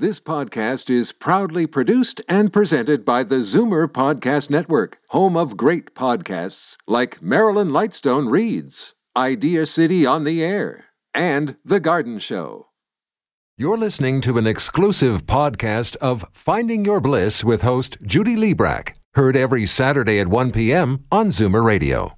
This podcast is proudly produced and presented by the Zoomer Podcast Network, home of great podcasts like Marilyn Lightstone Reads, Idea City on the Air, and The Garden Show. You're listening to an exclusive podcast of Finding Your Bliss with host Judy Liebrack, heard every Saturday at 1 p.m. on Zoomer Radio.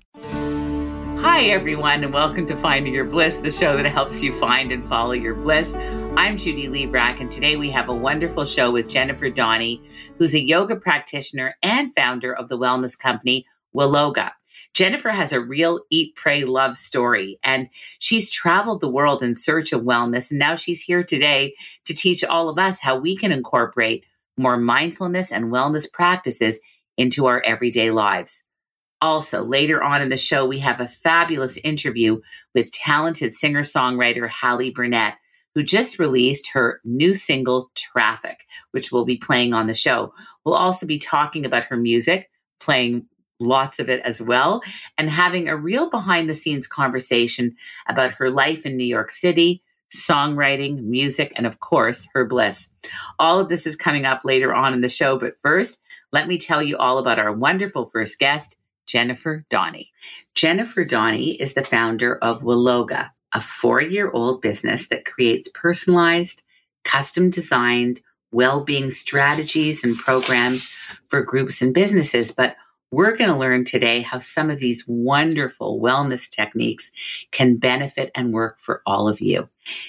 Hi, everyone, and welcome to Finding Your Bliss, the show that helps you find and follow your bliss. I'm Judy Liebrack, and today we have a wonderful show with Jennifer Doni, who's a yoga practitioner and founder of the wellness company Wologa. Jennifer has a real eat, pray, love story, and she's traveled the world in search of wellness, and now she's here today to teach all of us how we can incorporate more mindfulness and wellness practices into our everyday lives. Also, later on in the show, we have a fabulous interview with talented singer-songwriter Hallie Burnett, who just released her new single, Traffic, which we'll be playing on the show. We'll also be talking about her music, playing lots of it as well, and having a real behind-the-scenes conversation about her life in New York City, songwriting, music, and of course, her bliss. All of this is coming up later on in the show, but first, let me tell you all about our wonderful first guest, Jennifer Doni. Jennifer Doni is the founder of Wologa, a 4-year-old business that creates personalized, custom-designed well-being strategies and programs for groups and businesses. But we're going to learn today how some of these wonderful wellness techniques can benefit and work for all of you.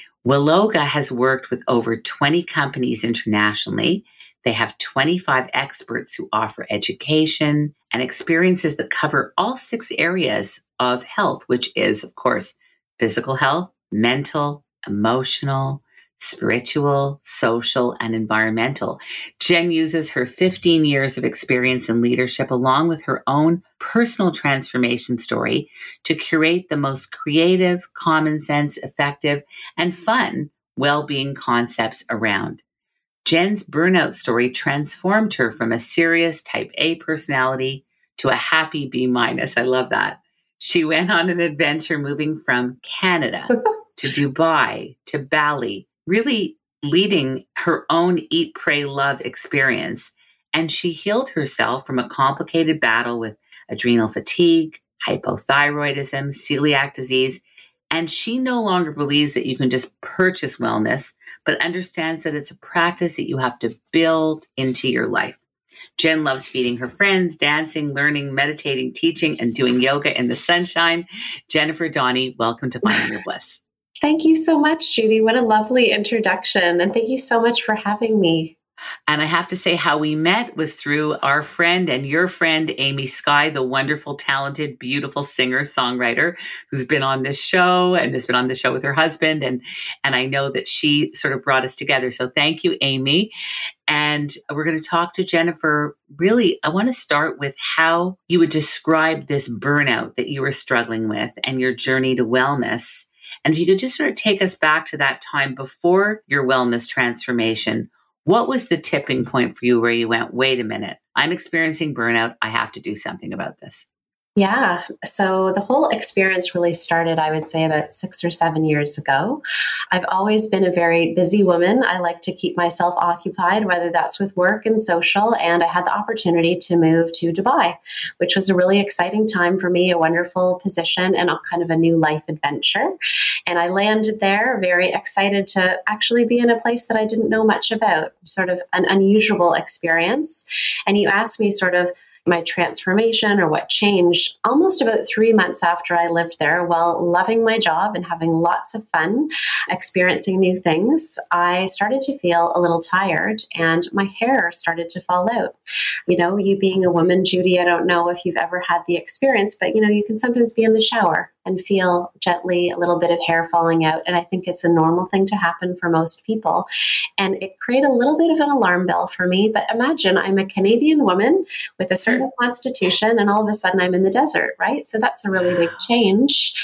Wologa has worked with over 20 companies internationally. They have 25 experts who offer education and experiences that cover all 6 areas of health, which is, of course, physical health, mental, emotional, spiritual, social, and environmental. Jen uses her 15 years of experience in leadership along with her own personal transformation story to curate the most creative, common sense, effective, and fun well-being concepts around. Jen's burnout story transformed her from a serious type A personality to a happy B-. I love that. She went on an adventure moving from Canada to Dubai to Bali, really leading her own eat, pray, love experience. And she healed herself from a complicated battle with adrenal fatigue, hypothyroidism, celiac disease. And she no longer believes that you can just purchase wellness, but understands that it's a practice that you have to build into your life. Jen loves feeding her friends, dancing, learning, meditating, teaching, and doing yoga in the sunshine. Jennifer Doni, welcome to Finding Your Bliss. Thank you so much, Judy. What a lovely introduction. And thank you so much for having me. And I have to say, how we met was through our friend and your friend, Amy Sky, the wonderful, talented, beautiful singer-songwriter who's been on this show and has been on the show with her husband. And I know that she sort of brought us together. So thank you, Amy. And we're going to talk to Jennifer. Really, I want to start with how you would describe this burnout that you were struggling with and your journey to wellness. And if you could just sort of take us back to that time before your wellness transformation. What was the tipping point for you where you went, wait a minute, I'm experiencing burnout. I have to do something about this? Yeah. So the whole experience really started, I would say, about 6 or 7 years ago. I've always been a very busy woman. I like to keep myself occupied, whether that's with work and social. And I had the opportunity to move to Dubai, which was a really exciting time for me, a wonderful position and a kind of a new life adventure. And I landed there very excited to actually be in a place that I didn't know much about, sort of an unusual experience. And you asked me sort of my transformation or what changed almost about 3 months after I lived there. While loving my job and having lots of fun, experiencing new things, I started to feel a little tired and my hair started to fall out. You know, you being a woman, Judy, I don't know if you've ever had the experience, but you can sometimes be in the shower and feel gently a little bit of hair falling out. And I think it's a normal thing to happen for most people. And it created a little bit of an alarm bell for me. But imagine I'm a Canadian woman with a certain constitution, and all of a sudden I'm in the desert, right? So that's a really big change.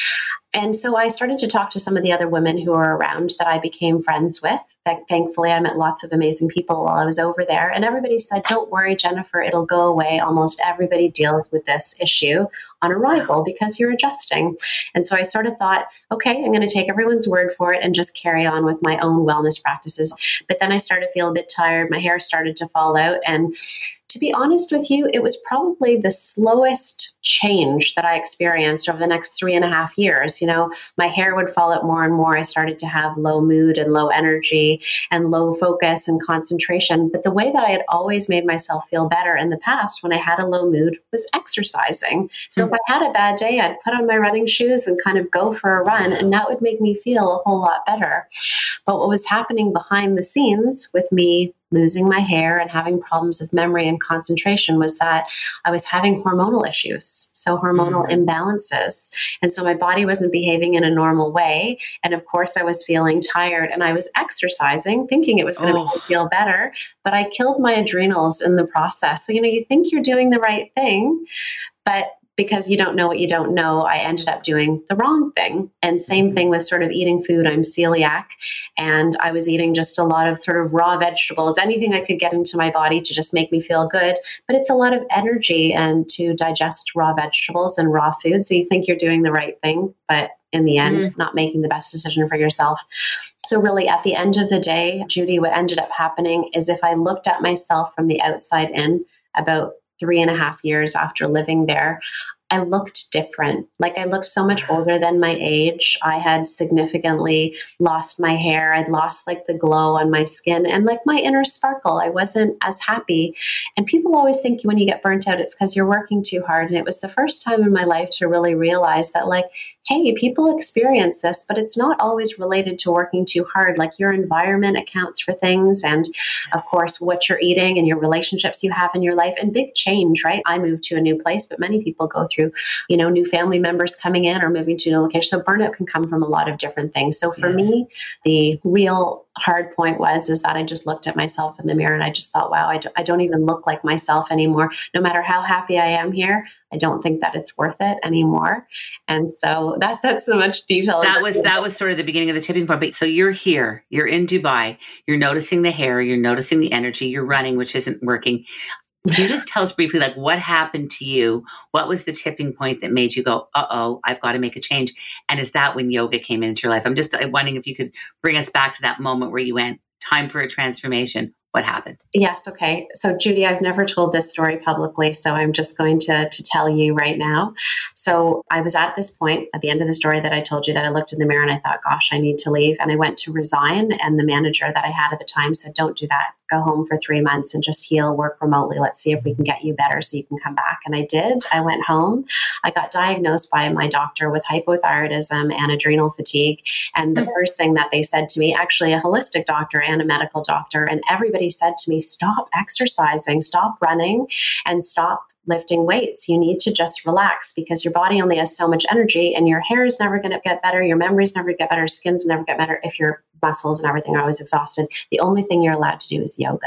And so I started to talk to some of the other women who were around that I became friends with. Thankfully, I met lots of amazing people while I was over there. And everybody said, don't worry, Jennifer, it'll go away. Almost everybody deals with this issue on arrival because you're adjusting. And so I sort of thought, okay, I'm going to take everyone's word for it and just carry on with my own wellness practices. But then I started to feel a bit tired. My hair started to fall out. And to be honest with you, it was probably the slowest change that I experienced over the next 3.5 years. My hair would fall out more and more. I started to have low mood and low energy and low focus and concentration. But the way that I had always made myself feel better in the past when I had a low mood was exercising. So if I had a bad day, I'd put on my running shoes and kind of go for a run, and that would make me feel a whole lot better. But what was happening behind the scenes with me losing my hair and having problems with memory and concentration was that I was having hormonal issues, so hormonal imbalances. And so my body wasn't behaving in a normal way. And of course, I was feeling tired, and I was exercising, thinking it was going to make me feel better, but I killed my adrenals in the process. So, you think you're doing the right thing, but because you don't know what you don't know, I ended up doing the wrong thing. And same thing with sort of eating food. I'm celiac, and I was eating just a lot of sort of raw vegetables, anything I could get into my body to just make me feel good. But it's a lot of energy and to digest raw vegetables and raw food. So you think you're doing the right thing, but in the end, not making the best decision for yourself. So really at the end of the day, Judy, what ended up happening is if I looked at myself from the outside in about 3.5 years after living there, I looked different. Like I looked so much older than my age. I had significantly lost my hair. I'd lost like the glow on my skin and like my inner sparkle. I wasn't as happy. And people always think when you get burnt out, it's because you're working too hard. And it was the first time in my life to really realize that like, hey, people experience this, but it's not always related to working too hard. Like your environment accounts for things. And of course, what you're eating and your relationships you have in your life and big change, right? I moved to a new place, but many people go through, new family members coming in or moving to a new location. So burnout can come from a lot of different things. So for me, the real hard point is that I just looked at myself in the mirror and I just thought, wow, I don't even look like myself anymore. No matter how happy I am here, I don't think that it's worth it anymore. And so that's so much detail. That was sort of the beginning of the tipping point. But so you're here, you're in Dubai, you're noticing the hair, you're noticing the energy, you're running, which isn't working. Can you just tell us briefly, like what happened to you? What was the tipping point that made you go, I've got to make a change? And is that when yoga came into your life? I'm just wondering if you could bring us back to that moment where you went, time for a transformation. What happened? Yes. Okay. So Judy, I've never told this story publicly, so I'm just going to tell you right now. So I was at this point at the end of the story that I told you that I looked in the mirror and I thought, gosh, I need to leave. And I went to resign. And the manager that I had at the time said, don't do that. Go home for 3 months and just heal, work remotely. Let's see if we can get you better so you can come back. And I did. I went home. I got diagnosed by my doctor with hypothyroidism and adrenal fatigue. And the first thing that they said to me, actually a holistic doctor and a medical doctor, and everybody said to me, stop exercising, stop running, and stop lifting weights. You need to just relax because your body only has so much energy and your hair is never going to get better. Your memories never get better. Skin's never get better if your muscles and everything are always exhausted. The only thing you're allowed to do is yoga.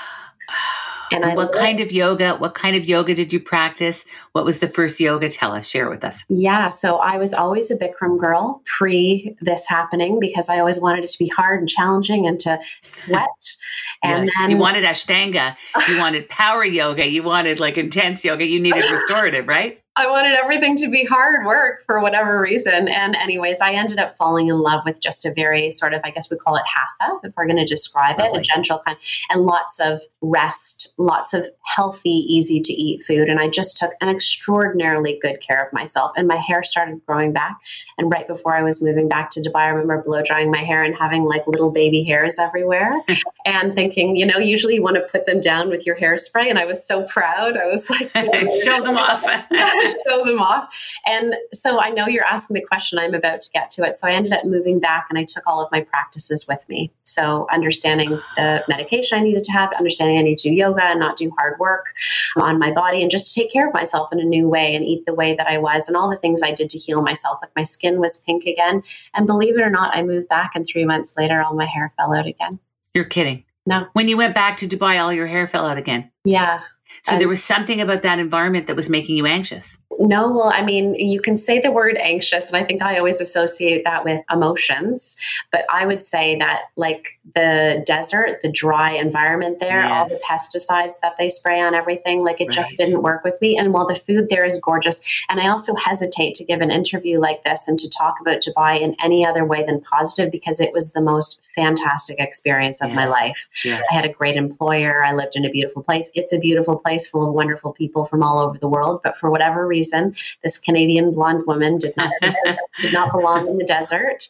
And what kind of yoga did you practice? What was the first yoga? Tell us, share it with us. Yeah. So I was always a Bikram girl pre this happening because I always wanted it to be hard and challenging and to sweat. And then you wanted Ashtanga, you wanted power yoga, you wanted like intense yoga, you needed restorative, right? I wanted everything to be hard work for whatever reason. And anyways, I ended up falling in love with just a very sort of, I guess we call it hatha, if we're going to describe it, a gentle kind, and lots of rest, lots of healthy, easy to eat food. And I just took an extraordinarily good care of myself. And my hair started growing back. And right before I was moving back to Dubai, I remember blow drying my hair and having like little baby hairs everywhere and thinking, usually you want to put them down with your hairspray. And I was so proud. I was like, show them off. Show them off. And so I know you're asking the question, I'm about to get to it. So I ended up moving back and I took all of my practices with me. So understanding the medication I needed to have, understanding I need to do yoga and not do hard work on my body and just to take care of myself in a new way and eat the way that I was and all the things I did to heal myself. Like my skin was pink again. And believe it or not, I moved back and 3 months later, all my hair fell out again. You're kidding. No. When you went back to Dubai, all your hair fell out again. Yeah. So there was something about that environment that was making you anxious. No, well, I mean, you can say the word anxious, and I think I always associate that with emotions. But I would say that, like the desert, the dry environment there, all the pesticides that they spray on everything, like it just didn't work with me. And while the food there is gorgeous, and I also hesitate to give an interview like this and to talk about Dubai in any other way than positive, because it was the most fantastic experience of my life. I had a great employer. I lived in a beautiful place. It's a beautiful place full of wonderful people from all over the world. But for whatever reason, this Canadian blonde woman did not belong in the desert.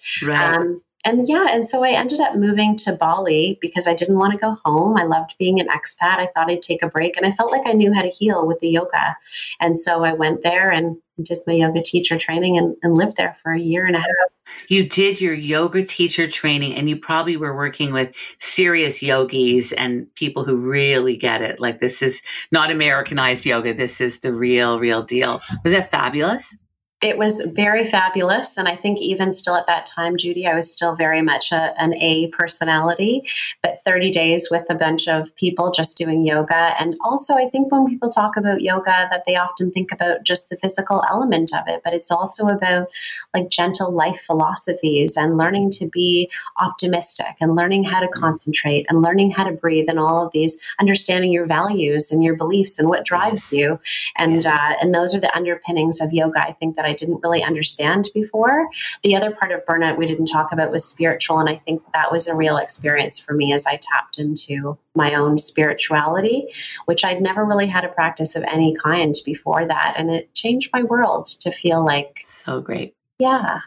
And so I ended up moving to Bali because I didn't want to go home. I loved being an expat. I thought I'd take a break, and I felt like I knew how to heal with the yoga. And so I went there and did my yoga teacher training and lived there for a year and a half. You did your yoga teacher training, and you probably were working with serious yogis and people who really get it. Like, this is not Americanized yoga. This is the real deal. Was that fabulous? It was very fabulous. And I think even still at that time, Judy, I was still very much an A personality, but 30 days with a bunch of people just doing yoga. And also, I think when people talk about yoga, that they often think about just the physical element of it, but it's also about like gentle life philosophies and learning to be optimistic and learning how to concentrate and learning how to breathe and all of these, understanding your values and your beliefs and what drives you. And those are the underpinnings of yoga, I think, that I didn't really understand before. The other part of burnout we didn't talk about was spiritual. And I think that was a real experience for me as I tapped into my own spirituality, which I'd never really had a practice of any kind before that. And it changed my world to feel like... So great. Yeah.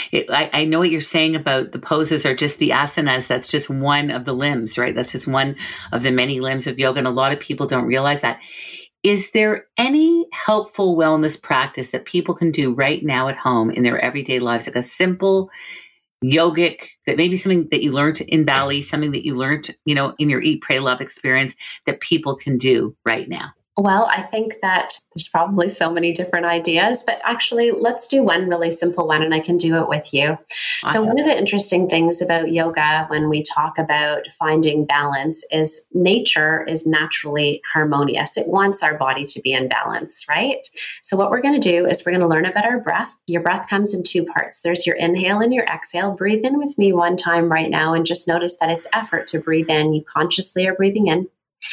I know what you're saying about the poses are just the asanas. That's just one of the limbs, right? That's just one of the many limbs of yoga. And a lot of people don't realize that. Is there any helpful wellness practice that people can do right now at home in their everyday lives? Like a simple yogic, that maybe something that you learned in Bali, something that you learned, in your Eat, Pray, Love experience that people can do right now? Well, I think that there's probably so many different ideas, but actually let's do one really simple one and I can do it with you. Awesome. So one of the interesting things about yoga when we talk about finding balance is nature is naturally harmonious. It wants our body to be in balance, right? So what we're going to do is we're going to learn about our breath. Your breath comes in two parts. There's your inhale and your exhale. Breathe in with me one time right now and just notice that it's effort to breathe in. You consciously are breathing in.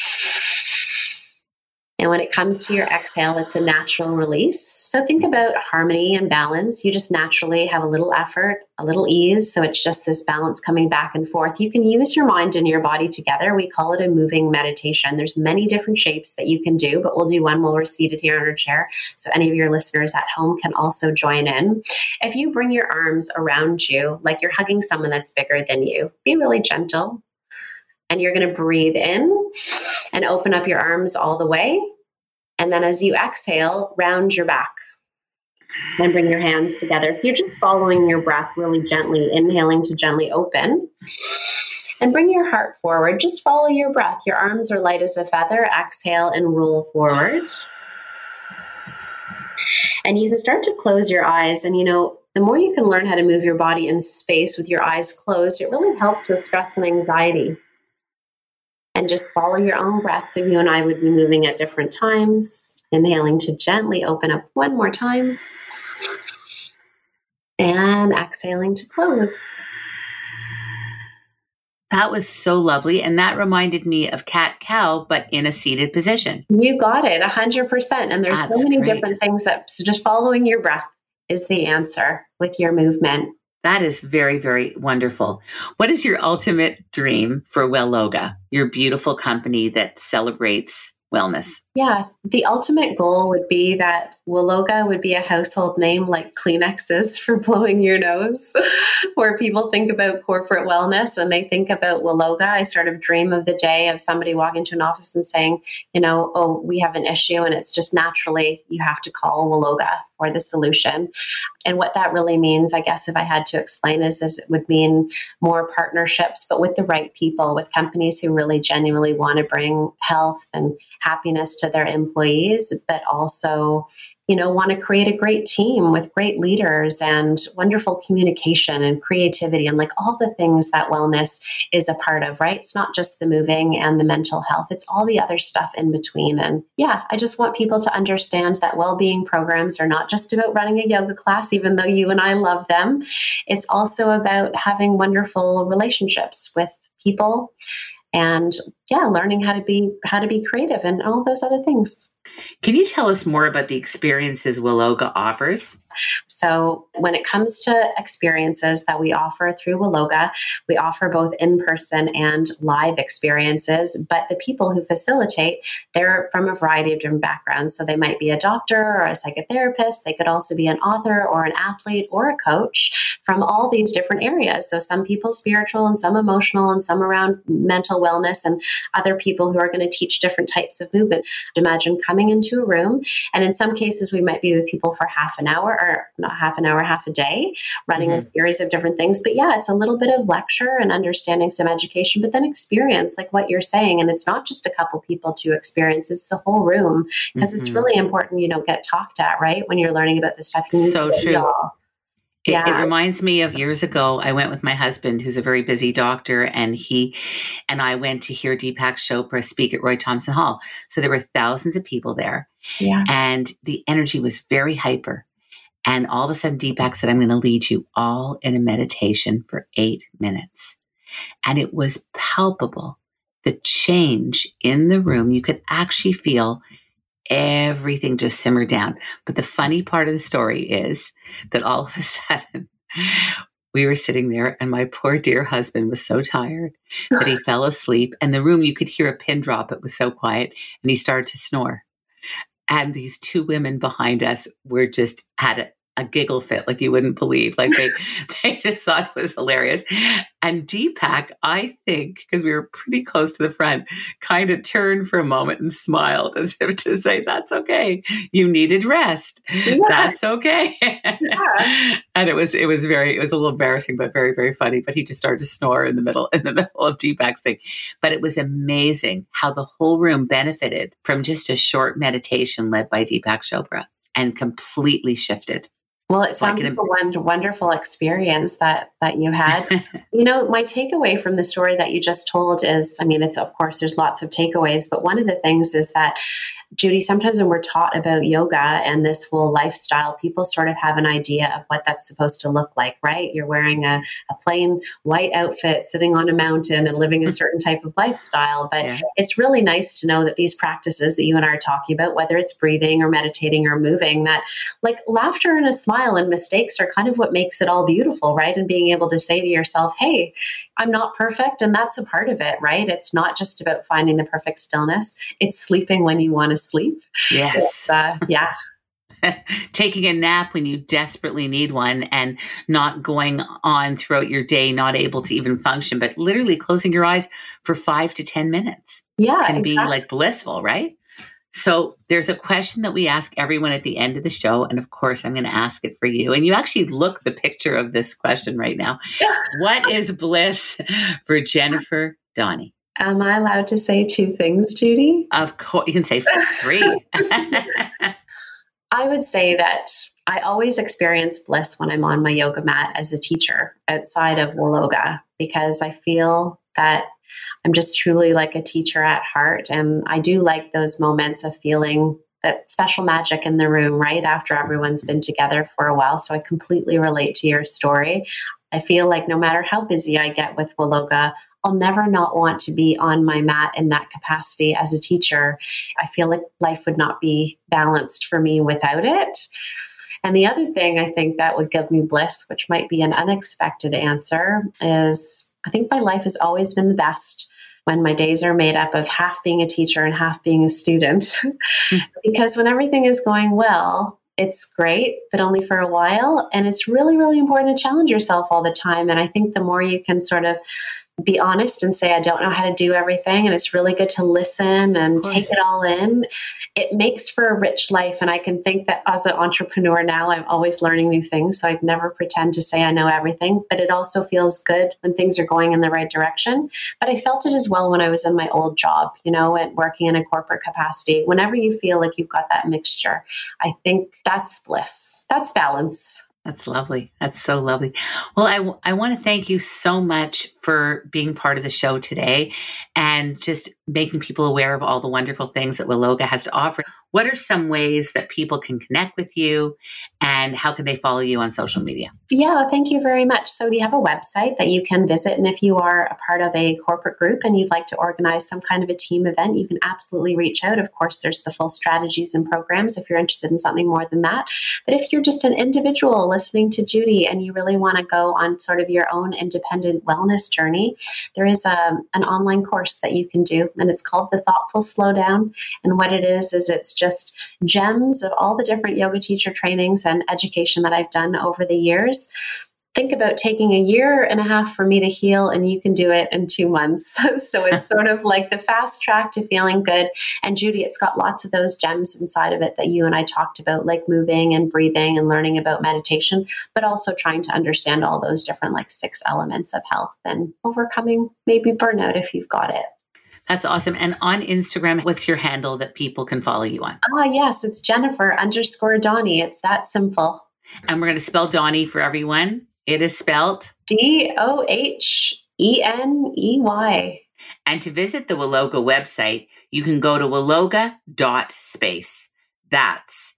And when it comes to your exhale, it's a natural release. So think about harmony and balance. You just naturally have a little effort, a little ease. So it's just this balance coming back and forth. You can use your mind and your body together. We call it a moving meditation. There's many different shapes that you can do, but we'll do one while we're seated here in our chair. So any of your listeners at home can also join in. If you bring your arms around you, like you're hugging someone that's bigger than you, be really gentle. And you're going to breathe in and open up your arms all the way. And then as you exhale, round your back and bring your hands together. So you're just following your breath really gently, inhaling to gently open. And bring your heart forward. Just follow your breath. Your arms are light as a feather. Exhale and roll forward. And you can start to close your eyes. And the more you can learn how to move your body in space with your eyes closed, it really helps with stress and anxiety. And just follow your own breath. So you and I would be moving at different times, inhaling to gently open up one more time, and exhaling to close. That was so lovely. And that reminded me of cat-cow, but in a seated position. You got it, 100%. And there's so many different things so just following your breath is the answer with your movement. That is very, very wonderful. What is your ultimate dream for Welloga, your beautiful company that celebrates wellness? Yeah, the ultimate goal would be that Welloga would be a household name like Kleenex is for blowing your nose, where people think about corporate wellness and they think about Welloga. I sort of dream of the day of somebody walking to an office and saying, oh, we have an issue, and it's just naturally you have to call Welloga for the solution. And what that really means, I guess, if I had to explain, is it would mean more partnerships, but with the right people, with companies who really genuinely want to bring health and happiness to their employees, but also, want to create a great team with great leaders and wonderful communication and creativity and like all the things that wellness is a part of, right? It's not just the moving and the mental health, it's all the other stuff in between. And yeah, I just want people to understand that well-being programs are not just about running a yoga class, even though you and I love them. It's also about having wonderful relationships with people and learning how to be creative and all those other things. Can you tell us more about the experiences Wologa offers? So when it comes to experiences that we offer through Wologa, we offer both in-person and live experiences, but the people who facilitate, they're from a variety of different backgrounds. So they might be a doctor or a psychotherapist. They could also be an author or an athlete or a coach from all these different areas. So some people spiritual and some emotional and some around mental wellness and other people who are going to teach different types of movement. Imagine coming into a room, and in some cases we might be with people for half an hour, or not half an hour, half a day, running a series of different things. But yeah, it's a little bit of lecture and understanding some education, but then experience, like what you're saying. And it's not just a couple people to experience, it's the whole room, because it's really important you don't get talked at, right? When you're learning about this stuff. You need so to true. It reminds me of years ago, I went with my husband, who's a very busy doctor, and he and I went to hear Deepak Chopra speak at Roy Thompson Hall. So there were thousands of people there, and the energy was very hyper. And all of a sudden, Deepak said, I'm going to lead you all in a meditation for 8 minutes. And it was palpable, the change in the room. You could actually feel everything just simmer down. But the funny part of the story is that all of a sudden we were sitting there and my poor dear husband was so tired that he fell asleep. And the room, you could hear a pin drop. It was so quiet. And he started to snore. And these two women behind us were just had a giggle fit like you wouldn't believe. Like they just thought it was hilarious. And Deepak, I think, because we were pretty close to the front, kind of turned for a moment and smiled as if to say, that's okay. You needed rest. Yeah. That's okay. Yeah. And it was a little embarrassing, but very, very funny. But he just started to snore in the middle of Deepak's thing. But it was amazing how the whole room benefited from just a short meditation led by Deepak Chopra and completely shifted. Well, it sounds like a wonderful experience that you had. My takeaway from the story that you just told is, it's, of course, there's lots of takeaways, but one of the things is that, Judy, sometimes when we're taught about yoga and this whole lifestyle, people sort of have an idea of what that's supposed to look like, right? You're wearing a plain white outfit, sitting on a mountain and living a certain type of lifestyle. But it's really nice to know that these practices that you and I are talking about, whether it's breathing or meditating or moving, that like laughter and a smile and mistakes are kind of what makes it all beautiful, right? And being able to say to yourself, hey, I'm not perfect. And that's a part of it, right? It's not just about finding the perfect stillness. It's sleeping when you want to sleep. Yes. Taking a nap when you desperately need one and not going on throughout your day, not able to even function, but literally closing your eyes for 5 to 10 minutes. Can be like blissful, right? So there's a question that we ask everyone at the end of the show. And of course, I'm going to ask it for you. And you actually look the picture of this question right now. What is bliss for Jennifer Doni? Am I allowed to say 2 things, Judy? Of course, you can say 3. I would say that I always experience bliss when I'm on my yoga mat as a teacher outside of Wologa, because I feel that I'm just truly like a teacher at heart. And I do like those moments of feeling that special magic in the room, right? After everyone's been together for a while. So I completely relate to your story. I feel like no matter how busy I get with Wologa, I'll never not want to be on my mat in that capacity as a teacher. I feel like life would not be balanced for me without it. And the other thing I think that would give me bliss, which might be an unexpected answer, is I think my life has always been the best when my days are made up of half being a teacher and half being a student. Because when everything is going well, it's great, but only for a while. And it's really, really important to challenge yourself all the time. And I think the more you can sort of be honest and say, I don't know how to do everything. And it's really good to listen and take it all in. It makes for a rich life. And I can think that as an entrepreneur now, I'm always learning new things. So I'd never pretend to say I know everything, but it also feels good when things are going in the right direction. But I felt it as well when I was in my old job, and working in a corporate capacity. Whenever you feel like you've got that mixture, I think that's bliss. That's balance. That's lovely. That's so lovely. Well, I want to thank you so much for being part of the show today and just making people aware of all the wonderful things that Wologa has to offer. What are some ways that people can connect with you, and how can they follow you on social media? Yeah, thank you very much. So we have a website that you can visit. And if you are a part of a corporate group and you'd like to organize some kind of a team event, you can absolutely reach out. Of course, there's the full strategies and programs if you're interested in something more than that. But if you're just an individual listening to Judy and you really want to go on sort of your own independent wellness journey, there is an online course that you can do, and it's called The Thoughtful Slowdown. And what it is it's just gems of all the different yoga teacher trainings and education that I've done over the years. Think about taking 1.5 years for me to heal, and you can do it in 2 months. So it's sort of like the fast track to feeling good. And Judy, it's got lots of those gems inside of it that you and I talked about, like moving and breathing and learning about meditation, but also trying to understand all those different 6 elements of health and overcoming maybe burnout if you've got it. That's awesome. And on Instagram, what's your handle that people can follow you on? Yes, it's Jennifer_Donnie. It's that simple. And we're going to spell Donnie for everyone. It is spelled Doheney. And to visit the Wologa website, you can go to wologa.space. That's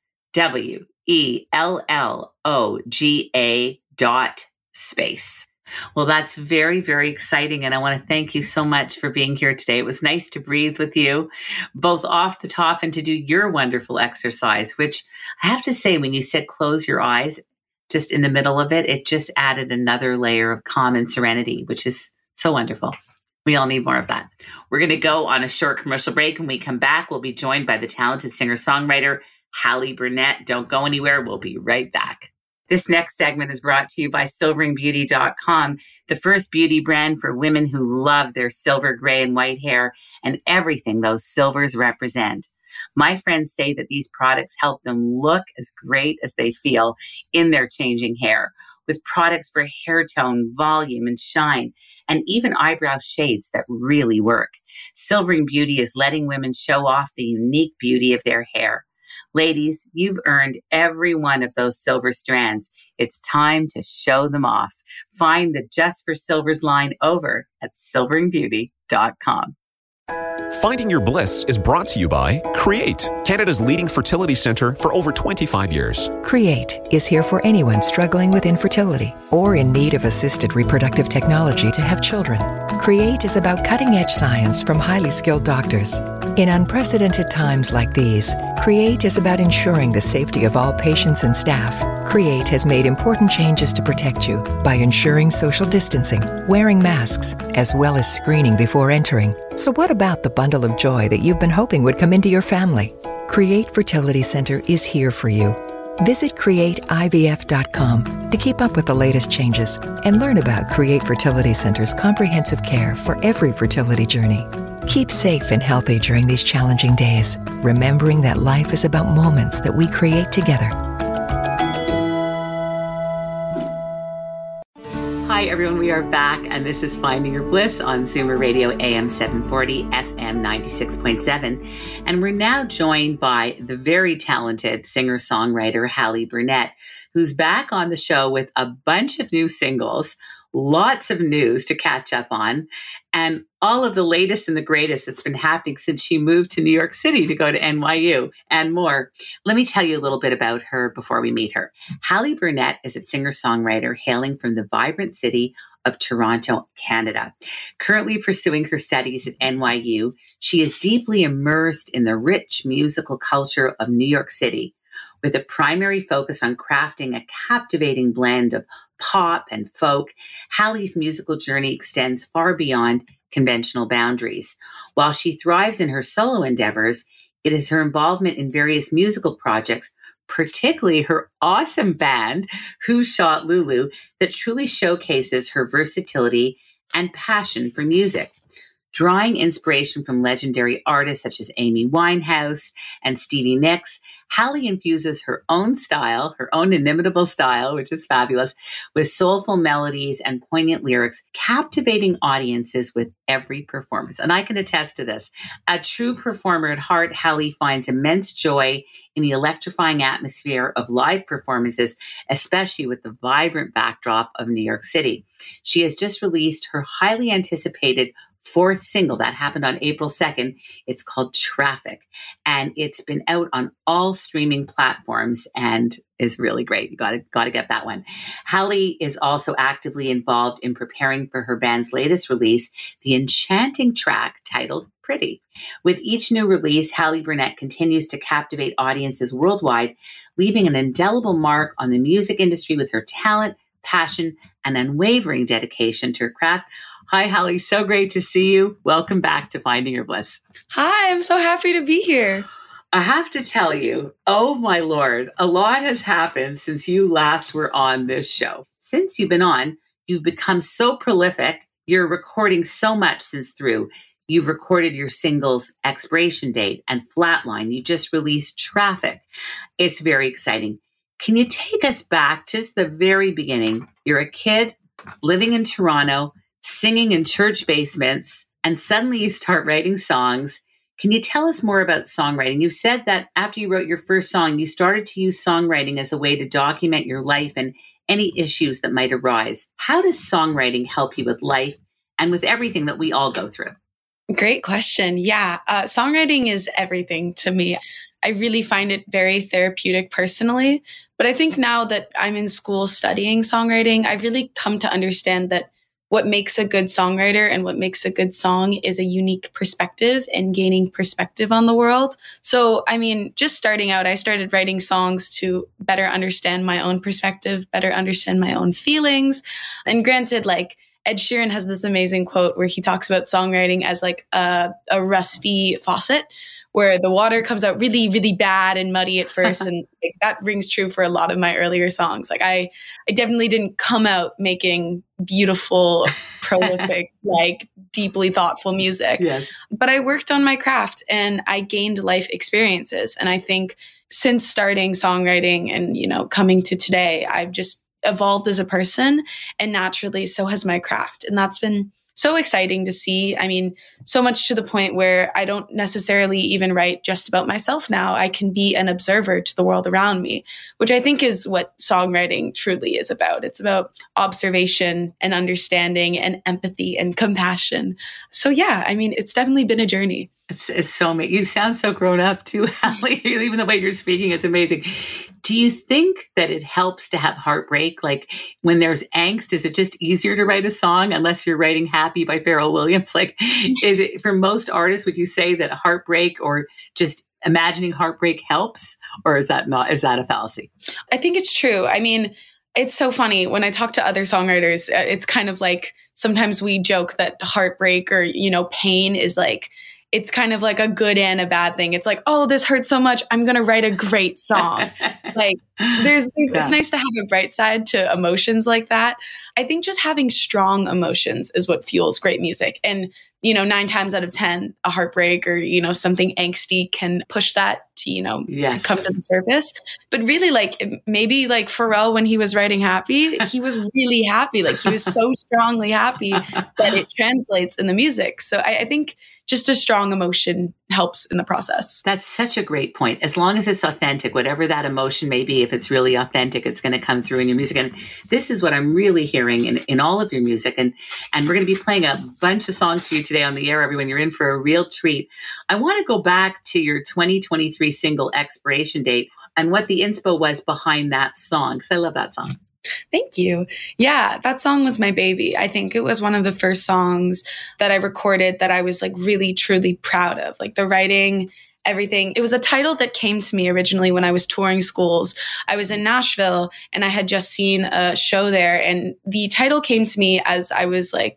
WELLOGA.space. Well, that's very, very exciting. And I want to thank you so much for being here today. It was nice to breathe with you, both off the top and to do your wonderful exercise, which I have to say, when you said close your eyes, just in the middle of it, it just added another layer of calm and serenity, which is so wonderful. We all need more of that. We're going to go on a short commercial break. When we come back, we'll be joined by the talented singer-songwriter, Hallie Burnett. Don't go anywhere. We'll be right back. This next segment is brought to you by silveringbeauty.com, the first beauty brand for women who love their silver, gray, and white hair and everything those silvers represent. My friends say that these products help them look as great as they feel in their changing hair, with products for hair tone, volume, and shine, and even eyebrow shades that really work. Silvering Beauty is letting women show off the unique beauty of their hair. Ladies, you've earned every one of those silver strands. It's time to show them off. Find the Just for Silvers line over at silveringbeauty.com. Finding Your Bliss is brought to you by Create, Canada's leading fertility centre for over 25 years. Create is here for anyone struggling with infertility or in need of assisted reproductive technology to have children. Create is about cutting-edge science from highly skilled doctors. In unprecedented times like these, Create is about ensuring the safety of all patients and staff. Create has made important changes to protect you by ensuring social distancing, wearing masks, as well as screening before entering. So what about the bundle of joy that you've been hoping would come into your family? Create Fertility Center is here for you. Visit createivf.com to keep up with the latest changes and learn about Create Fertility Center's comprehensive care for every fertility journey. Keep safe and healthy during these challenging days, remembering that life is about moments that we create together. Hi, everyone. We are back, and this is Finding Your Bliss on Zoomer Radio AM 740, FM 96.7. And we're now joined by the very talented singer-songwriter, Hallie Burnett, who's back on the show with a bunch of new singles, lots of news to catch up on, and all of the latest and the greatest that's been happening since she moved to New York City to go to NYU and more. Let me tell you a little bit about her before we meet her. Hallie Burnett is a singer-songwriter hailing from the vibrant city of Toronto, Canada. Currently pursuing her studies at NYU, she is deeply immersed in the rich musical culture of New York City, with a primary focus on crafting a captivating blend of pop and folk. Hallie's musical journey extends far beyond conventional boundaries. While she thrives in her solo endeavors, it is her involvement in various musical projects, particularly her awesome band, Who Shot Lulu, that truly showcases her versatility and passion for music. Drawing inspiration from legendary artists such as Amy Winehouse and Stevie Nicks, Hallie infuses her own style, her own inimitable style, which is fabulous, with soulful melodies and poignant lyrics, captivating audiences with every performance. And I can attest to this. A true performer at heart, Hallie finds immense joy in the electrifying atmosphere of live performances, especially with the vibrant backdrop of New York City. She has just released her highly anticipated fourth single that happened on April 2nd. It's called Traffic, and it's been out on all streaming platforms and is really great. You got to get that one. Hallie is also actively involved in preparing for her band's latest release, the enchanting track titled Pretty. With each new release, Hallie Burnett continues to captivate audiences worldwide, leaving an indelible mark on the music industry with her talent, passion, and unwavering dedication to her craft. Hi, Hallie. So great to see you. Welcome back to Finding Your Bliss. Hi, I'm so happy to be here. I have to tell you, oh my Lord, a lot has happened since you last were on this show. Since you've been on, you've become so prolific. You're recording so much since Through. You've recorded your singles Expiration Date and Flatline. You just released Traffic. It's very exciting. Can you take us back to the very beginning? You're a kid living in Toronto, singing in church basements, and suddenly you start writing songs. Can you tell us more about songwriting? You've said that after you wrote your first song, you started to use songwriting as a way to document your life and any issues that might arise. How does songwriting help you with life and with everything that we all go through? Great question. Yeah, songwriting is everything to me. I really find it very therapeutic personally. But I think now that I'm in school studying songwriting, I've really come to understand that what makes a good songwriter and what makes a good song is a unique perspective and gaining perspective on the world. So, I mean, just starting out, I started writing songs to better understand my own perspective, better understand my own feelings. And granted, like Ed Sheeran has this amazing quote where he talks about songwriting as like a rusty faucet, where the water comes out really, really bad and muddy at first. And like, that rings true for a lot of my earlier songs. Like I definitely didn't come out making beautiful, prolific, like deeply thoughtful music. Yes. But I worked on my craft and I gained life experiences. And I think since starting songwriting and, you know, coming to today, I've just evolved as a person, and naturally so has my craft. And that's been so exciting to see. I mean, so much to the point where I don't necessarily even write just about myself now. I can be an observer to the world around me, which I think is what songwriting truly is about. It's about observation and understanding and empathy and compassion. So yeah, I mean, it's definitely been a journey. It's so amazing. You sound so grown up too, Hallie. Even the way you're speaking, it's amazing. Do you think that it helps to have heartbreak? Like when there's angst, is it just easier to write a song unless you're writing Happy by Pharrell Williams? Like, is it for most artists, would you say that heartbreak or just imagining heartbreak helps? Or is that a fallacy? I think it's true. I mean, it's so funny when I talk to other songwriters, it's kind of like sometimes we joke that heartbreak or, you know, pain is like, it's kind of like a good and a bad thing. It's like, oh, this hurts so much, I'm going to write a great song. Like it's nice to have a bright side to emotions like that. I think just having strong emotions is what fuels great music. And, you know, 9 times out of 10, a heartbreak or, you know, something angsty can push that to, you know, to come to the surface. But really, like maybe like Pharrell, when he was writing Happy, he was really happy. Like he was so strongly happy that it translates in the music. So I think just a strong emotion helps in the process. That's such a great point. As long as it's authentic, whatever that emotion may be, if it's really authentic, it's going to come through in your music. And this is what I'm really hearing in all of your music. And we're going to be playing a bunch of songs for you today on the air, everyone. You're in for a real treat. I want to go back to your 2023 single Expiration Date and what the inspo was behind that song, because I love that song. Thank you. Yeah, that song was my baby. I think it was one of the first songs that I recorded that I was like really, truly proud of. Like the writing, everything. It was a title that came to me originally when I was touring schools. I was in Nashville and I had just seen a show there, and the title came to me as I was like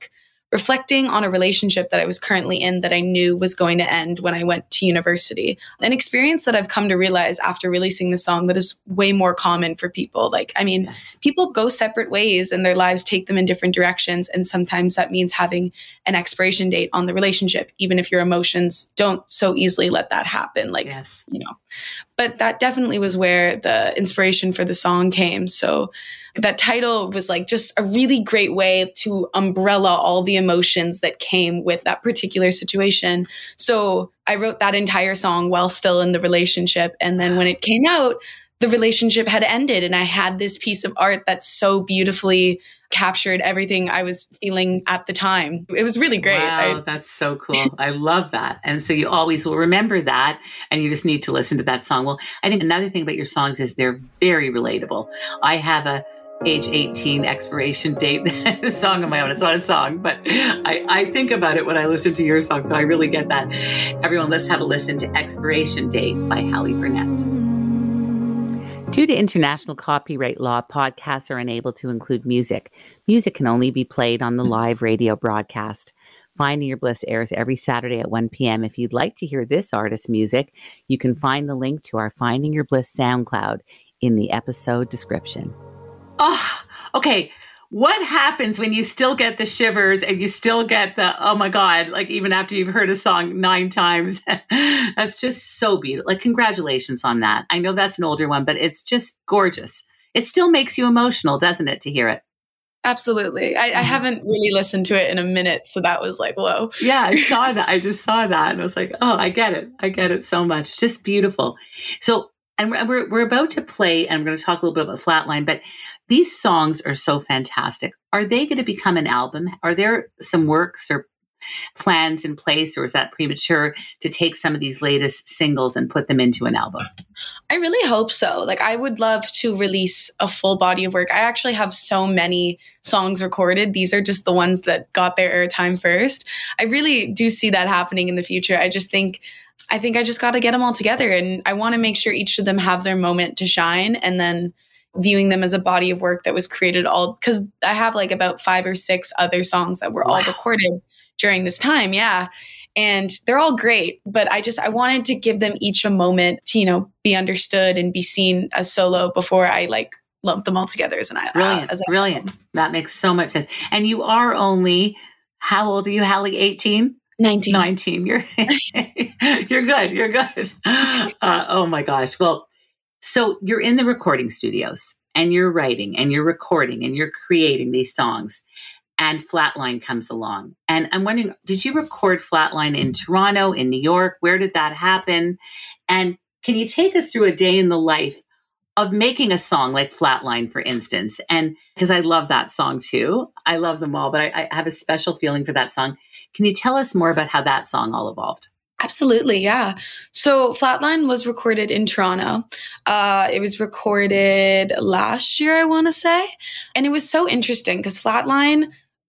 reflecting on a relationship that I was currently in that I knew was going to end when I went to university. An experience that I've come to realize after releasing the song that is way more common for people. Like, I mean, people go separate ways and their lives take them in different directions. And sometimes that means having an expiration date on the relationship, even if your emotions don't so easily let that happen. Like, you know, but that definitely was where the inspiration for the song came. So that title was like just a really great way to umbrella all the emotions that came with that particular situation. So I wrote that entire song while still in the relationship. And then when it came out, the relationship had ended. And I had this piece of art that so beautifully captured everything I was feeling at the time. It was really great. Wow, that's so cool. I love that. And so you always will remember that, and you just need to listen to that song. Well, I think another thing about your songs is they're very relatable. I have a age 18 expiration date song of my own. It's not a song, but I think about it when I listen to your song. So I really get that. Everyone, let's have a listen to Expiration Date by Halle Burnett. Due to international copyright law, podcasts are unable to include music. Music can only be played on the live radio broadcast. Finding Your Bliss airs every Saturday at 1 p.m. If you'd like to hear this artist's music, you can find the link to our Finding Your Bliss SoundCloud in the episode description. Oh, okay. What happens when you still get the shivers and you still get the, oh my God, like even after you've heard a song 9 times? That's just so beautiful. Like, congratulations on that. I know that's an older one, but it's just gorgeous. It still makes you emotional, doesn't it, to hear it? Absolutely. I haven't really listened to it in a minute. So that was like, whoa. Yeah, I saw that. I just saw that. And I was like, oh, I get it. I get it so much. Just beautiful. So, and we're about to play, and I'm going to talk a little bit about Flatline, but these songs are so fantastic. Are they going to become an album? Are there some works or plans in place, or is that premature to take some of these latest singles and put them into an album? I really hope so. Like, I would love to release a full body of work. I actually have so many songs recorded. These are just the ones that got their airtime first. I really do see that happening in the future. I think I just got to get them all together, and I want to make sure each of them have their moment to shine, and then viewing them as a body of work that was created all, because I have like about 5 or 6 other songs that were all recorded during this time. Yeah. And they're all great, but I wanted to give them each a moment to, you know, be understood and be seen as solo before I like lump them all together as an album. Brilliant. That makes so much sense. And you are only, how old are you, Halle? 18? 19. You're good. You're good. Oh my gosh. Well, so you're in the recording studios and you're writing and you're recording and you're creating these songs, and Flatline comes along. And I'm wondering, did you record Flatline in Toronto, in New York? Where did that happen? And can you take us through a day in the life of making a song like Flatline, for instance? And because I love that song too. I love them all, but I have a special feeling for that song. Can you tell us more about how that song all evolved? Absolutely, yeah. So Flatline was recorded in Toronto. It was recorded last year, I want to say. And it was so interesting because Flatline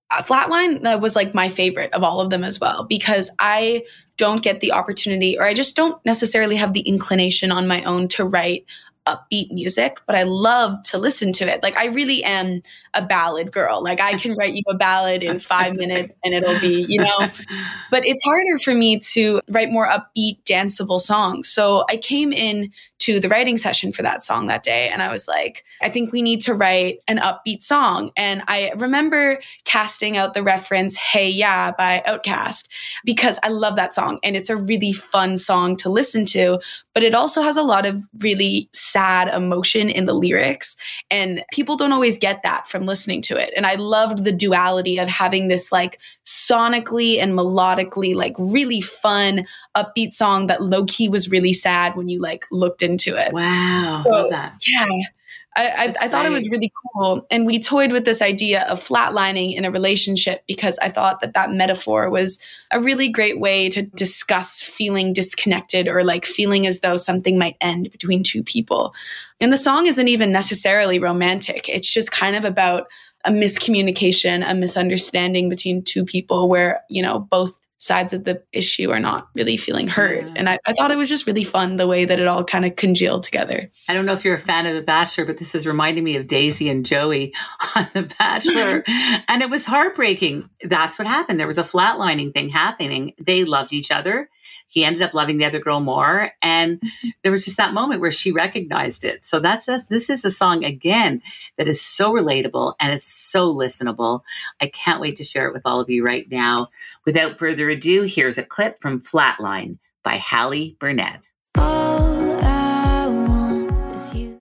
was like my favorite of all of them as well, because I don't get the opportunity, or I just don't necessarily have the inclination on my own to write upbeat music, but I love to listen to it. Like, I really am a ballad girl. Like, I can write you a ballad in 5 minutes and it'll be, you know, but it's harder for me to write more upbeat, danceable songs. So I came in to the writing session for that song that day, and I was like, I think we need to write an upbeat song. And I remember casting out the reference Hey Ya by Outkast, because I love that song and it's a really fun song to listen to, but it also has a lot of really sad emotion in the lyrics, and people don't always get that from listening to it. And I loved the duality of having this like sonically and melodically like really fun upbeat song that low-key was really sad when you like looked into it. Wow. So, love that. Yeah. I thought it was really cool. And we toyed with this idea of flatlining in a relationship because I thought that metaphor was a really great way to discuss feeling disconnected or like feeling as though something might end between two people. And the song isn't even necessarily romantic. It's just kind of about a miscommunication, a misunderstanding between two people where, you know, both sides of the issue are not really feeling heard. Yeah. And I thought it was just really fun the way that it all kind of congealed together. I don't know if you're a fan of The Bachelor, but this is reminding me of Daisy and Joey on The Bachelor. And it was heartbreaking. That's what happened. There was a flatlining thing happening. They loved each other. He ended up loving the other girl more. And there was just that moment where she recognized it. So this is a song, again, that is so relatable and it's so listenable. I can't wait to share it with all of you right now. Without further ado, here's a clip from Flatline by Halle Burnett. All I want is you.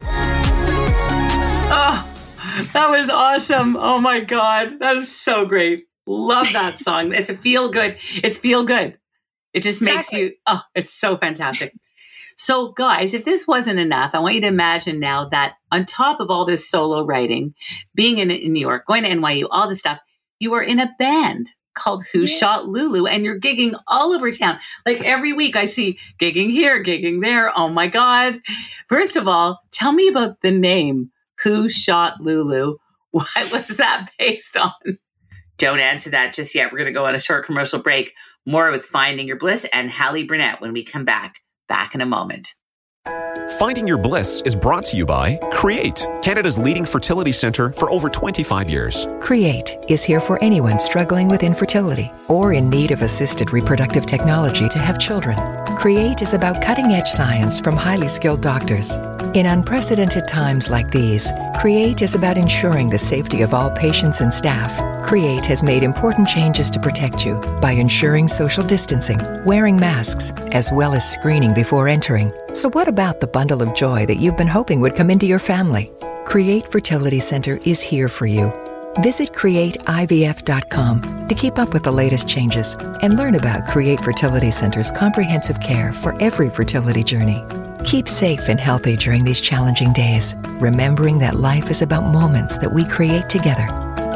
Oh, that was awesome. Oh my God. That is so great. Love that song. It's a feel good. It's feel good. It just makes you, it's so fantastic. So guys, if this wasn't enough, I want you to imagine now that on top of all this solo writing, being in New York, going to NYU, all this stuff, you are in a band called Who Shot Lulu, and you're gigging all over town. Like every week I see gigging here, gigging there. Oh my God. First of all, tell me about the name Who Shot Lulu. What was that based on? Don't answer that just yet. We're going to go on a short commercial break. More with Finding Your Bliss and Halle Burnett when we come back. Back in a moment. Finding Your Bliss is brought to you by Create, Canada's leading fertility centre for over 25 years. Create is here for anyone struggling with infertility or in need of assisted reproductive technology to have children. Create is about cutting-edge science from highly skilled doctors. In unprecedented times like these, Create is about ensuring the safety of all patients and staff. Create has made important changes to protect you by ensuring social distancing, wearing masks, as well as screening before entering. So what about the bundle of joy that you've been hoping would come into your family? Create Fertility Center is here for you. Visit CreateIVF.com to keep up with the latest changes and learn about Create Fertility Center's comprehensive care for every fertility journey. Keep safe and healthy during these challenging days, remembering that life is about moments that we create together.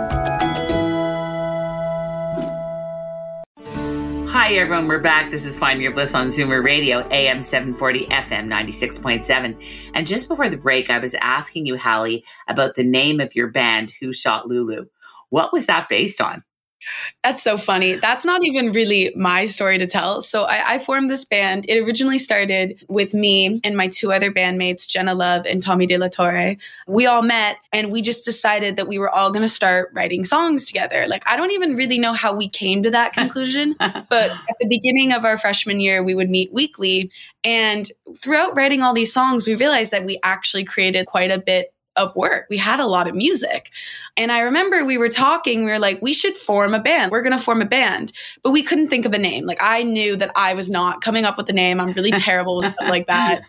Hi, everyone. We're back. This is Find Your Bliss on Zoomer Radio, AM 740, FM 96.7. And just before the break, I was asking you, Halle, about the name of your band, Who Shot Lulu. What was that based on? That's so funny. That's not even really my story to tell. So I formed this band. It originally started with me and my two other bandmates, Jenna Love and Tommy De La Torre. We all met and we just decided that we were all going to start writing songs together. Like, I don't even really know how we came to that conclusion, but at the beginning of our freshman year, we would meet weekly. And throughout writing all these songs, we realized that we actually created quite a bit of work. We had a lot of music. And I remember we were talking, we were like, we should form a band. We're going to form a band. But we couldn't think of a name. Like, I knew that I was not coming up with a name. I'm really terrible with stuff like that.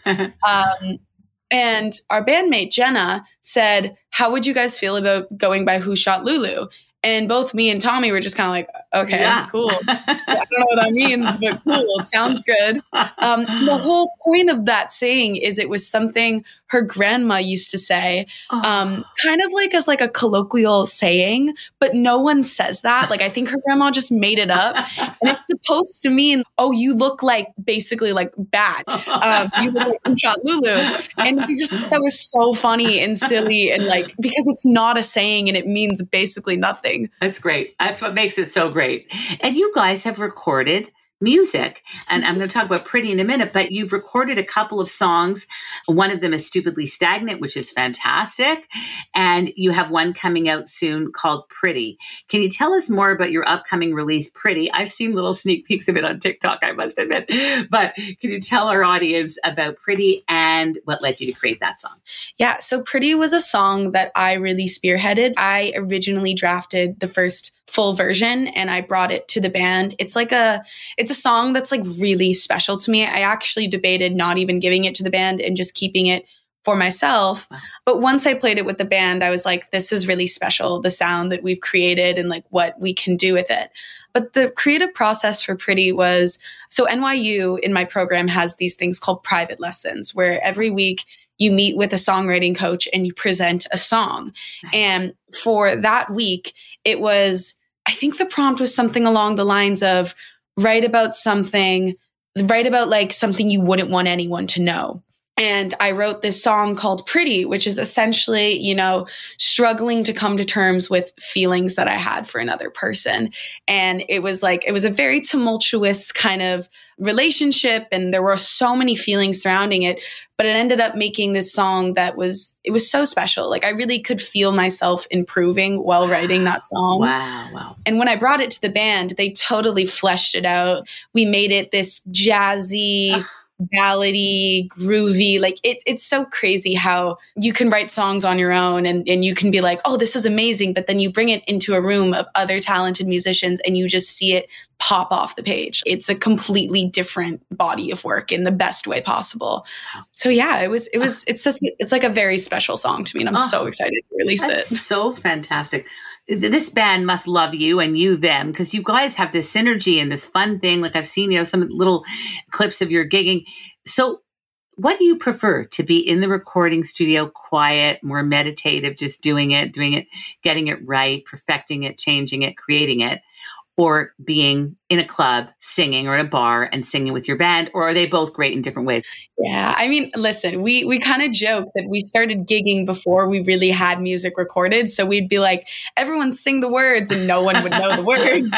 And our bandmate, Jenna, said, how would you guys feel about going by Who Shot Lulu? And both me and Tommy were just kind of like, okay, yeah. Cool. I don't know what that means, but cool. It sounds good. The whole point of that saying is it was something her grandma used to say, kind of like as like a colloquial saying, but no one says that. Like, I think her grandma just made it up. And it's supposed to mean, oh, you look like basically like bad. You look like Who Shot Lulu. And that was so funny and silly. And like, because it's not a saying and it means basically nothing. That's great. That's what makes it so great. And you guys have recorded music. And I'm going to talk about Pretty in a minute, but you've recorded a couple of songs. One of them is Stupidly Stagnant, which is fantastic. And you have one coming out soon called Pretty. Can you tell us more about your upcoming release, Pretty? I've seen little sneak peeks of it on TikTok, I must admit. But can you tell our audience about Pretty and what led you to create that song? Yeah, so Pretty was a song that I really spearheaded. I originally drafted the first full version and I brought it to the band. It's a song that's like really special to me. I actually debated not even giving it to the band and just keeping it for myself. Wow. But once I played it with the band, I was like, this is really special, the sound that we've created and like what we can do with it. But the creative process for Pretty was, so NYU in my program has these things called private lessons where every week you meet with a songwriting coach and you present a song. Nice. And for that week, it was, I think the prompt was something along the lines of write about like something you wouldn't want anyone to know. And I wrote this song called Pretty, which is essentially, you know, struggling to come to terms with feelings that I had for another person. And it was a very tumultuous kind of relationship. And there were so many feelings surrounding it. But it ended up making this song it was so special. Like I really could feel myself improving while writing that song. Wow. And when I brought it to the band, they totally fleshed it out. We made it this jazzy, ballady, groovy. Like it's so crazy how you can write songs on your own and you can be like, oh, this is amazing. But then you bring it into a room of other talented musicians and you just see it pop off the page. It's a completely different body of work in the best way possible. So yeah, it's like a very special song to me. And I'm so excited to release it. So fantastic. This band must love you and you them, because you guys have this synergy and this fun thing. Like I've seen, some little clips of your gigging. So what do you prefer, to be in the recording studio, quiet, more meditative, just doing it, getting it right, perfecting it, changing it, creating it, or being in a club singing, or in a bar and singing with your band? Or are they both great in different ways? Yeah. I mean, listen, we kind of joke that we started gigging before we really had music recorded. So we'd be like, everyone sing the words, and no one would know the words.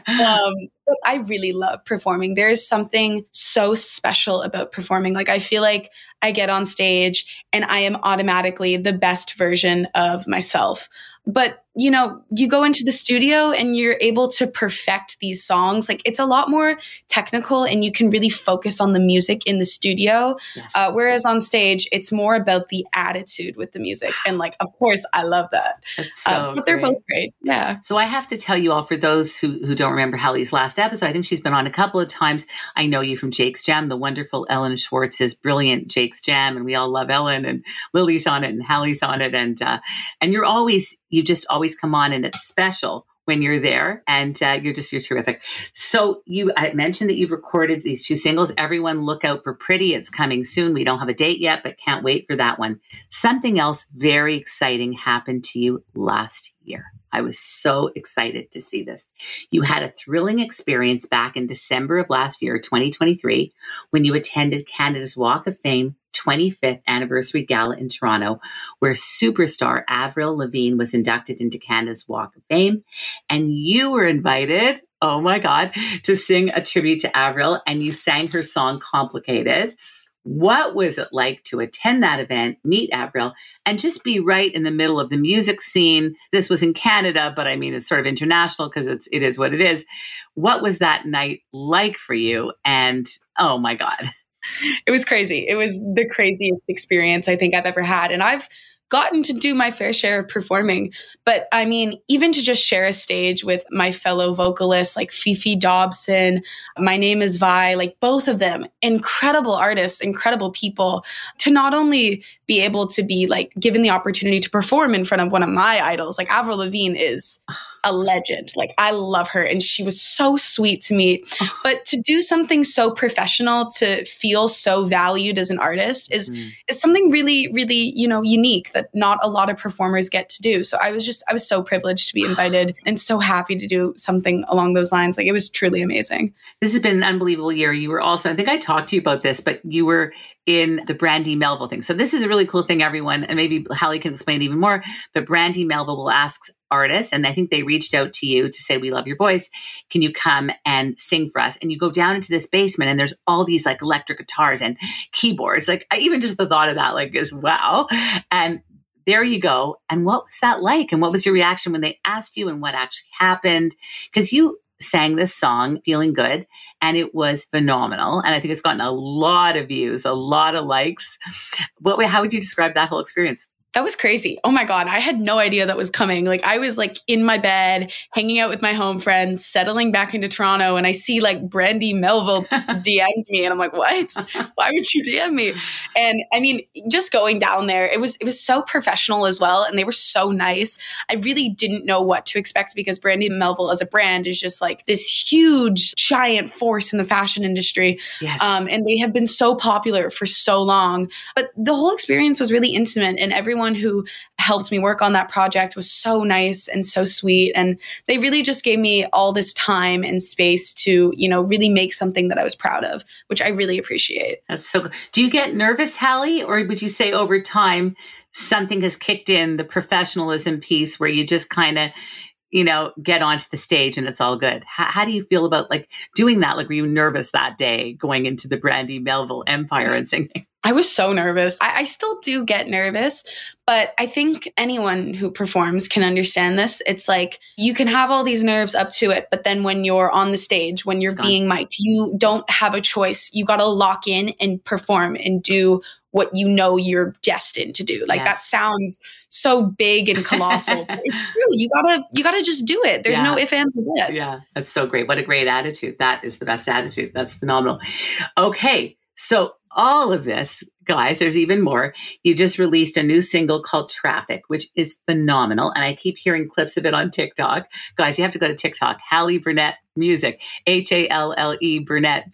But I really love performing. There is something so special about performing. Like I feel like I get on stage and I am automatically the best version of myself. But, you go into the studio and you're able to perfect these songs. Like it's a lot more technical and you can really focus on the music in the studio. Yes. Whereas on stage, it's more about the attitude with the music. And like, of course, I love that. But they're both great. Yeah. So I have to tell you all, for those who don't remember Hallie's last episode, I think she's been on a couple of times. I know you from Jake's Jam, the wonderful Ellen Schwartz's brilliant Jake's Jam. And we all love Ellen, and Lily's on it and Hallie's on it. And you just always come on, and it's special when you're there, and you're terrific. So I mentioned that you've recorded these 2 singles. Everyone look out for Pretty. It's coming soon. We don't have a date yet, but can't wait for that one. Something else very exciting happened to you last year. I was so excited to see this. You had a thrilling experience back in December of last year, 2023, when you attended Canada's Walk of Fame 25th anniversary gala in Toronto, where superstar Avril Lavigne was inducted into Canada's Walk of Fame. And you were invited, oh my God, to sing a tribute to Avril, and you sang her song Complicated. What was it like to attend that event, meet Avril, and just be right in the middle of the music scene? This was in Canada, but I mean, it's sort of international because it is what it is. What was that night like for you? And oh my God. It was crazy. It was the craziest experience I think I've ever had. And I've gotten to do my fair share of performing. But I mean, even to just share a stage with my fellow vocalists like Fifi Dobson, My Name is Vi, like both of them, incredible artists, incredible people, to not only be able to be like given the opportunity to perform in front of one of my idols. Like Avril Lavigne is a legend. Like I love her and she was so sweet to me. But to do something so professional, to feel so valued as an artist is something really, really, unique that not a lot of performers get to do. So I was so privileged to be invited and so happy to do something along those lines. Like it was truly amazing. This has been an unbelievable year. You were also, I think I talked to you about this, but you were in the Brandy Melville thing. So this is a really cool thing, everyone. And maybe Hallie can explain even more, but Brandy Melville will ask artists, and I think they reached out to you to say, we love your voice. Can you come and sing for us? And you go down into this basement and there's all these like electric guitars and keyboards. Like even just the thought of that, like is wow. And there you go. And what was that like? And what was your reaction when they asked you, and what actually happened? Because you sang this song, Feeling Good, and it was phenomenal. And I think it's gotten a lot of views, a lot of likes. How would you describe that whole experience? That was crazy. Oh my God. I had no idea that was coming. Like I was like in my bed, hanging out with my home friends, settling back into Toronto. And I see like Brandy Melville DM'd me. And I'm like, what? Why would you DM me? And I mean, just going down there, it was so professional as well. And they were so nice. I really didn't know what to expect because Brandy Melville as a brand is just like this huge, giant force in the fashion industry. Yes. And they have been so popular for so long. But the whole experience was really intimate, and everyone who helped me work on that project was so nice and so sweet. And they really just gave me all this time and space to, really make something that I was proud of, which I really appreciate. That's so good. Do you get nervous, Hallie? Or would you say over time, something has kicked in, the professionalism piece where you just kind of, get onto the stage and it's all good? How do you feel about doing that? Were you nervous that day going into the Brandy Melville Empire and singing? I was so nervous. I still do get nervous, but I think anyone who performs can understand this. It's you can have all these nerves up to it, but then when you're on the stage, when you're being mic'd, you don't have a choice. You got to lock in and perform and do what you're destined to do. That sounds so big and colossal. But it's true. You gotta just do it. There's no ifs, ands, or buts. Yeah, that's so great. What a great attitude. That is the best attitude. That's phenomenal. Okay, so all of this, guys, there's even more. You just released a new single called Traffic, which is phenomenal. And I keep hearing clips of it on TikTok. Guys, you have to go to TikTok, Hallie Burnett Music, Halle Burnett,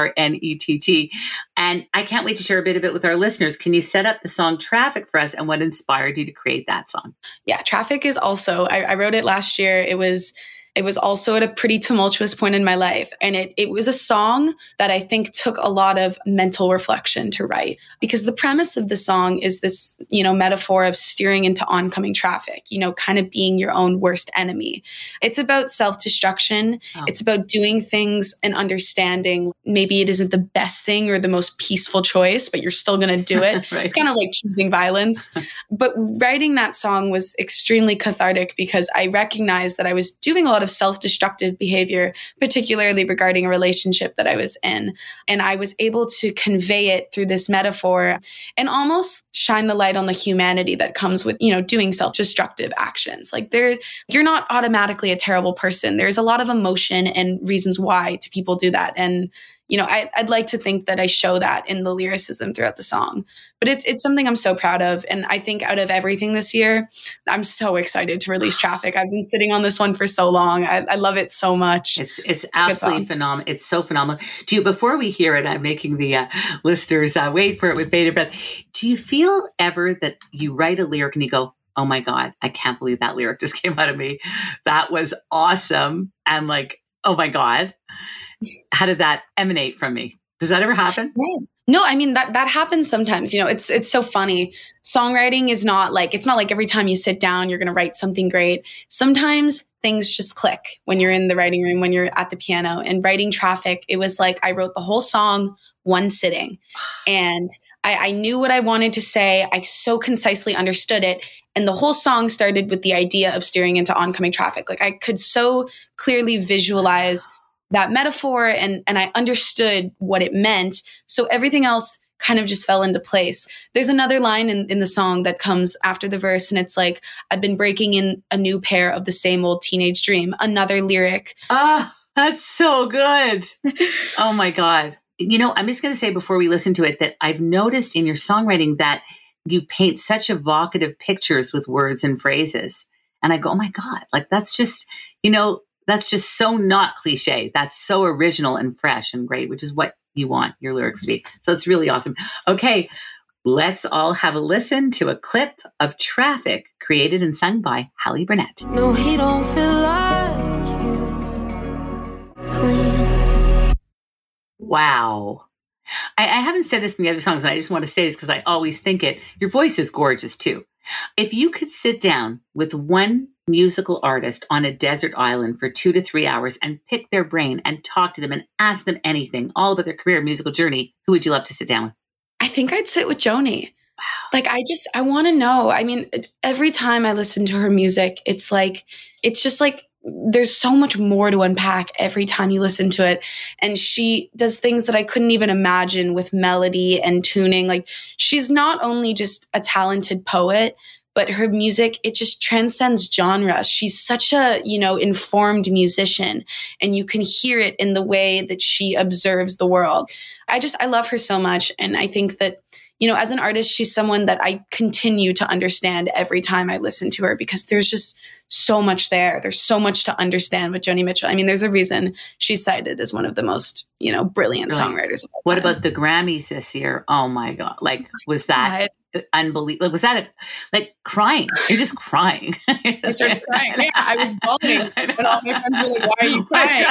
Burnett. And I can't wait to share a bit of it with our listeners. Can you set up the song Traffic for us and what inspired you to create that song? Yeah, Traffic is also, I wrote it last year. It was also at a pretty tumultuous point in my life. And it was a song that I think took a lot of mental reflection to write, because the premise of the song is this, metaphor of steering into oncoming traffic, kind of being your own worst enemy. It's about self-destruction. Oh. It's about doing things and understanding maybe it isn't the best thing or the most peaceful choice, but you're still going to do it. Right. Kind of like choosing violence. But writing that song was extremely cathartic because I recognized that I was doing a lot of self-destructive behavior, particularly regarding a relationship that I was in. And I was able to convey it through this metaphor and almost shine the light on the humanity that comes with, doing self-destructive actions. You're not automatically a terrible person. There's a lot of emotion and reasons why do people do that. And I'd like to think that I show that in the lyricism throughout the song. But it's something I'm so proud of. And I think out of everything this year, I'm so excited to release Traffic. I've been sitting on this one for so long. I love it so much. It's absolutely phenomenal. It's so phenomenal. Before we hear it, I'm making the listeners wait for it with bated breath. Do you feel ever that you write a lyric and you go, oh my God, I can't believe that lyric just came out of me. That was awesome. And oh my God. How did that emanate from me? Does that ever happen? No, I mean, that happens sometimes. It's so funny. Songwriting is not it's not like every time you sit down, you're going to write something great. Sometimes things just click when you're in the writing room, when you're at the piano. And writing Traffic, it was I wrote the whole song one sitting. And I knew what I wanted to say. I so concisely understood it. And the whole song started with the idea of steering into oncoming traffic. I could so clearly visualize that metaphor and I understood what it meant. So everything else kind of just fell into place. There's another line in the song that comes after the verse, and it's I've been breaking in a new pair of the same old teenage dream. Another lyric. Ah, that's so good. Oh my God. I'm just going to say before we listen to it that I've noticed in your songwriting that you paint such evocative pictures with words and phrases. And I go, oh my God, that's just, that's just so not cliche. That's so original and fresh and great, which is what you want your lyrics to be. So it's really awesome. Okay, let's all have a listen to a clip of Traffic, created and sung by Hallie Burnett. No, he don't feel like you. Clean. Wow. I haven't said this in the other songs, and I just want to say this because I always think it. Your voice is gorgeous too. If you could sit down with one musical artist on a desert island for 2 to 3 hours and pick their brain and talk to them and ask them anything, all about their career, musical journey, who would you love to sit down with? I think I'd sit with Joni. Wow. I want to know. I mean, every time I listen to her music, it's just there's so much more to unpack every time you listen to it. And she does things that I couldn't even imagine with melody and tuning. She's not only just a talented poet, but her music, it just transcends genre. She's such a, informed musician, and you can hear it in the way that she observes the world. I love her so much. And I think that, as an artist, she's someone that I continue to understand every time I listen to her, because there's just so much there. There's so much to understand with Joni Mitchell. I mean, there's a reason she's cited as one of the most, brilliant songwriters. What about the Grammys this year? Oh my God. Was that unbelievable. Was that crying? You're just crying. I started crying. Yeah, I was bawling when all my friends were like, "Why are you crying?"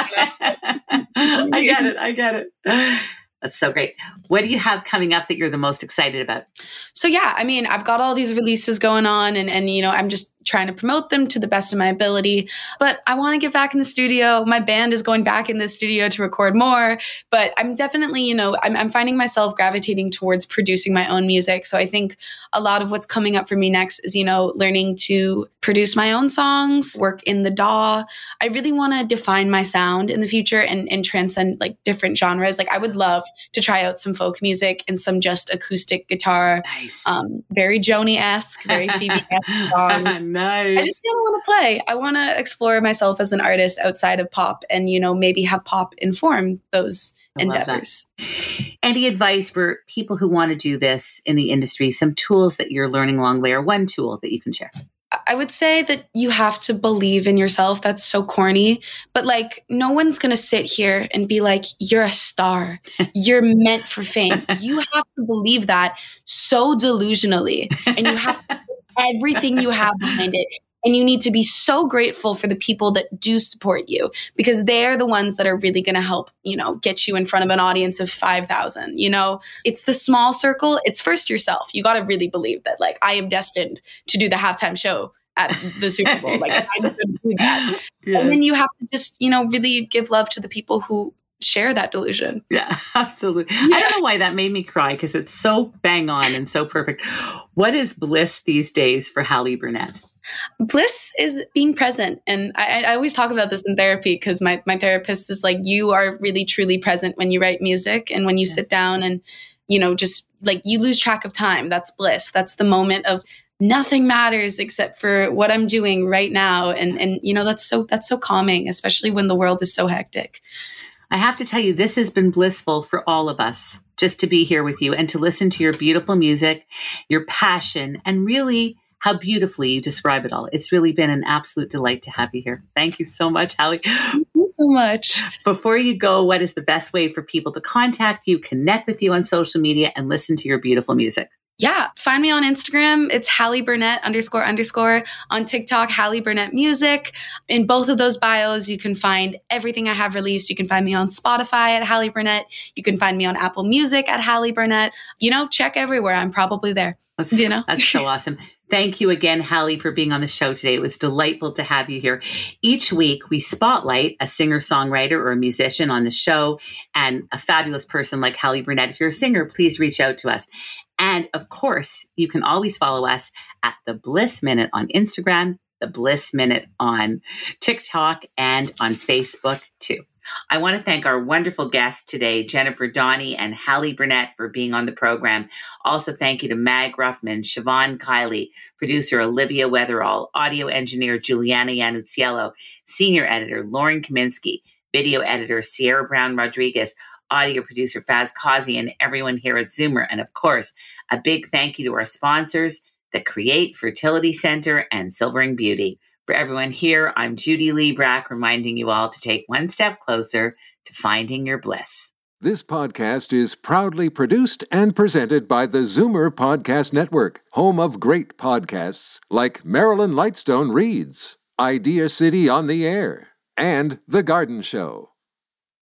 I get it. That's so great. What do you have coming up that you're the most excited about? So yeah, I mean, I've got all these releases going on and I'm just trying to promote them to the best of my ability, but I want to get back in the studio. My band is going back in the studio to record more, but I'm definitely, I'm finding myself gravitating towards producing my own music. So I think a lot of what's coming up for me next is, learning to produce my own songs, work in the DAW. I really want to define my sound in the future and transcend different genres. I would love to try out some folk music and some just acoustic guitar. Nice. Very Joni-esque, very Phoebe-esque songs. Nice. I just really want to play. I want to explore myself as an artist outside of pop and, maybe have pop inform those endeavors. Any advice for people who want to do this in the industry? Some tools that you're learning along the way, or one tool that you can share? I would say that you have to believe in yourself. That's so corny, but no one's going to sit here and be like, you're a star. You're meant for fame. You have to believe that so delusionally, and you have to put everything you have behind it. And you need to be so grateful for the people that do support you, because they're the ones that are really going to help, get you in front of an audience of 5,000. It's the small circle. It's first yourself. You got to really believe that, I am destined to do the halftime show at the Super Bowl. I'm going to do that. Yes. And then you have to just, really give love to the people who share that delusion. Yeah, absolutely. Yeah. I don't know why that made me cry, because it's so bang on and so perfect. What is bliss these days for Hallie Burnett? Bliss is being present. And I always talk about this in therapy, because my therapist is like, you are really truly present when you write music and when you sit down and, just you lose track of time. That's bliss. That's the moment of nothing matters except for what I'm doing right now. And that's so calming, especially when the world is so hectic. I have to tell you, this has been blissful for all of us, just to be here with you and to listen to your beautiful music, your passion, and really how beautifully you describe it all. It's really been an absolute delight to have you here. Thank you so much, Hallie. Thank you so much. Before you go, what is the best way for people to contact you, connect with you on social media, and listen to your beautiful music? Yeah, find me on Instagram. It's Hallie Burnett __. On TikTok, Hallie Burnett Music. In both of those bios, you can find everything I have released. You can find me on Spotify at Hallie Burnett. You can find me on Apple Music at Hallie Burnett. Check everywhere. I'm probably there. That's so awesome. Thank you again, Hallie, for being on the show today. It was delightful to have you here. Each week, we spotlight a singer-songwriter or a musician on the show, and a fabulous person like Hallie Burnett. If you're a singer, please reach out to us. And of course, you can always follow us at The Bliss Minute on Instagram, The Bliss Minute on TikTok, and on Facebook too. I want to thank our wonderful guests today, Jennifer Doni and Hallie Burnett, for being on the program. Also, thank you to Mag Ruffman, Siobhan Kiley, producer Olivia Weatherall, audio engineer Juliana Yanuziello, senior editor Lauren Kaminsky, video editor Sierra Brown Rodriguez, audio producer Faz Kazi, and everyone here at Zoomer. And of course, a big thank you to our sponsors, the Create Fertility Center and Silvering Beauty. For everyone here, I'm Judy Lee Brack, reminding you all to take one step closer to finding your bliss. This podcast is proudly produced and presented by the Zoomer Podcast Network, home of great podcasts like Marilyn Lightstone Reads, Idea City on the Air, and The Garden Show.